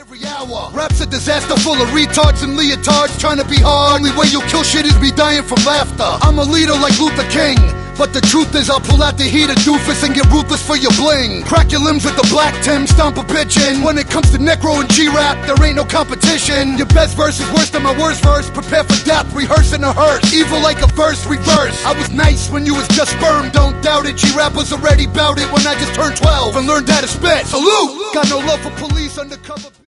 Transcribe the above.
every hour. Rap's a disaster full of retards and leotards trying to be hard. Only way you'll kill shit is me dying from laughter. I'm a leader like Luther King, but the truth is I'll pull out the heater doofus and get ruthless for your bling. Crack your limbs with the black Tim, stomp a bitch in. When it comes to necro and G-rap, there ain't no competition. Your best verse is worse than my worst verse. Prepare for death, rehearsing a hearse. Evil like a verse, reverse. I was nice when you was just sperm, don't doubt it. G-rap was already bout it when I just turned 12 and learned how to spit. Salute! Got no love for police undercover.